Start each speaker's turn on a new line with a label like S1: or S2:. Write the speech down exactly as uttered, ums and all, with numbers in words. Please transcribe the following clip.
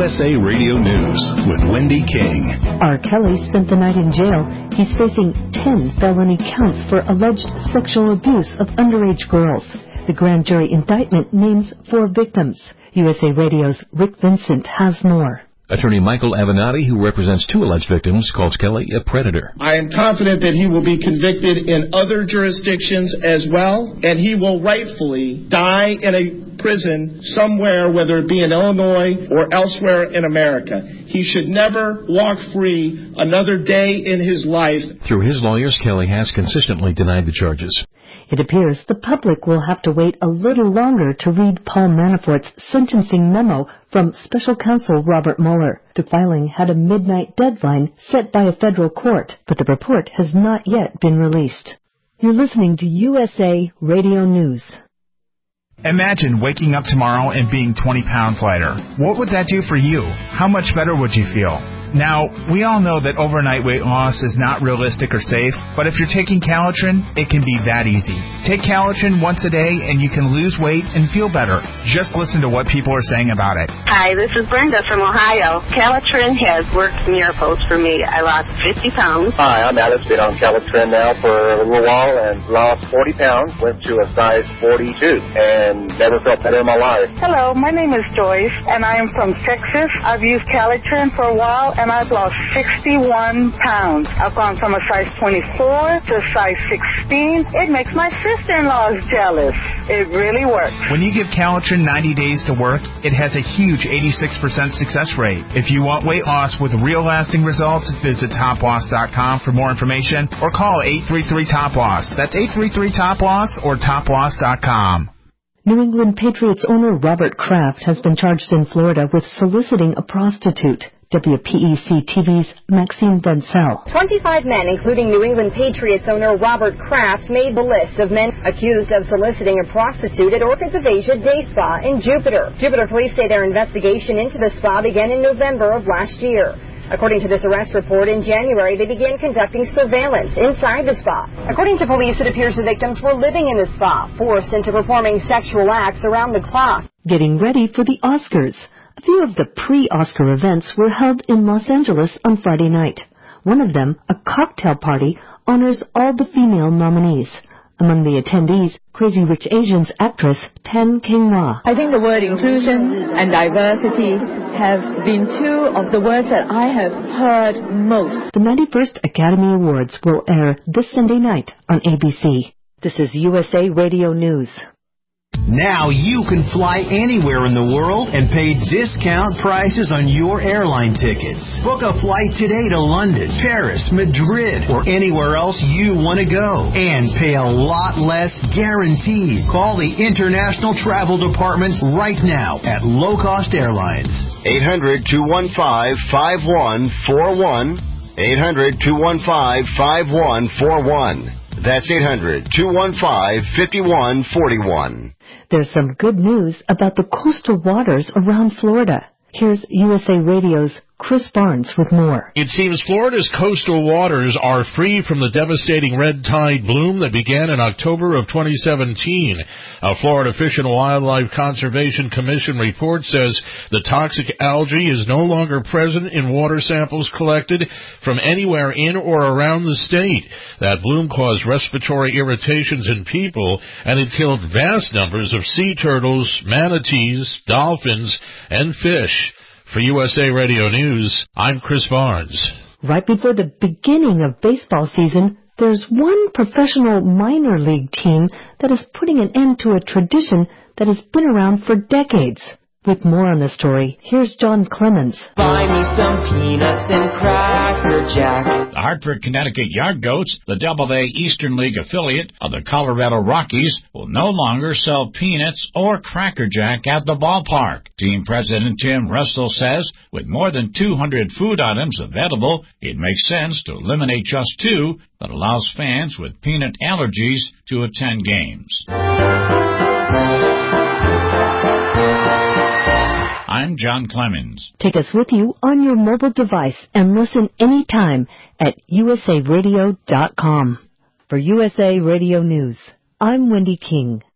S1: S A Radio News with Wendy King.
S2: R. Kelly spent the night in jail. He's facing ten felony counts for alleged sexual abuse of underage girls. The grand jury indictment names four victims. U S A Radio's Rick Vincent has more.
S3: Attorney Michael Avenatti, who represents two alleged victims, calls Kelly a predator.
S4: I am confident that he will be convicted in other jurisdictions as well, and he will rightfully die in a prison somewhere, whether it be in Illinois or elsewhere in America. He should never walk free another day in his life.
S3: Through his lawyers, Kelly has consistently denied the charges.
S2: It appears the public will have to wait a little longer to read Paul Manafort's sentencing memo from special counsel Robert Mueller. The filing had a midnight deadline set by a federal court, but the report has not yet been released. You're listening to U S A Radio News.
S5: Imagine waking up tomorrow and being twenty pounds lighter. What would that do for you? How much better would you feel? Now, we all know that overnight weight loss is not realistic or safe, but if you're taking Calitrin, it can be that easy. Take Calitrin once a day and you can lose weight and feel better. Just listen to what people are saying about it.
S6: Hi, this is Brenda from Ohio. Calitrin has worked miracles for me. I lost fifty pounds.
S7: Hi, I'm Alice. Been on Calitrin now for a little while and lost forty pounds. Went to a size forty-two and never felt better in my life.
S8: Hello, my name is Joyce and I am from Texas. I've used Calitrin for a while and I've lost sixty-one pounds. I've gone from a size twenty-four to a size sixteen. It makes my sister-in-laws jealous. It really works.
S5: When you give Calitrin ninety days to work, it has a huge eighty-six percent success rate. If you want weight loss with real lasting results, visit top loss dot com for more information or call eight three three top loss. That's eight three three top loss or top loss dot com.
S2: New England Patriots owner Robert Kraft has been charged in Florida with soliciting a prostitute. W P E C T V's Maxine Vencel.
S9: twenty-five men, including New England Patriots owner Robert Kraft, made the list of men accused of soliciting a prostitute at Orchids of Asia Day Spa in Jupiter. Jupiter police say their investigation into the spa began in November of last year. According to this arrest report, in January, they began conducting surveillance inside the spa. According to police, it appears the victims were living in the spa, forced into performing sexual acts around the clock.
S2: Getting ready for the Oscars. A few of the pre-Oscar events were held in Los Angeles on Friday night. One of them, a cocktail party, honors all the female nominees. Among the attendees, Crazy Rich Asians actress Tan Keng-wha.
S10: I think the word inclusion and diversity have been two of the words that I have heard most.
S2: The ninety-first Academy Awards will air this Sunday night on A B C. This is U S A Radio News.
S11: Now you can fly anywhere in the world and pay discount prices on your airline tickets. Book a flight today to London, Paris, Madrid, or anywhere else you want to go. And pay a lot less guaranteed. Call the International Travel Department right now at Low Cost Airlines.
S12: eight hundred, two one five, five one four one. eight hundred, two one five, five one four one. That's eight hundred, two one five, five one four one.
S2: There's some good news about the coastal waters around Florida. Here's U S A Radio's Chris Barnes with more.
S13: It seems Florida's coastal waters are free from the devastating red tide bloom that began in October of twenty seventeen. A Florida Fish and Wildlife Conservation Commission report says the toxic algae is no longer present in water samples collected from anywhere in or around the state. That bloom caused respiratory irritations in people, and it killed vast numbers of sea turtles, manatees, dolphins, and fish. For U S A Radio News, I'm Chris Barnes.
S2: Right before the beginning of baseball season, there's one professional minor league team that is putting an end to a tradition that has been around for decades. With more on the story, here's John Clemens.
S14: Buy me some peanuts and Cracker Jack.
S15: The Hartford, Connecticut Yard Goats, the Double-A Eastern League affiliate of the Colorado Rockies, will no longer sell peanuts or Cracker Jack at the ballpark. Team President Tim Russell says with more than two hundred food items available, it makes sense to eliminate just two that allows fans with peanut allergies to attend games. I'm John Clemens.
S2: Take us with you on your mobile device and listen anytime at U S A radio dot com. For U S A Radio News, I'm Wendy King.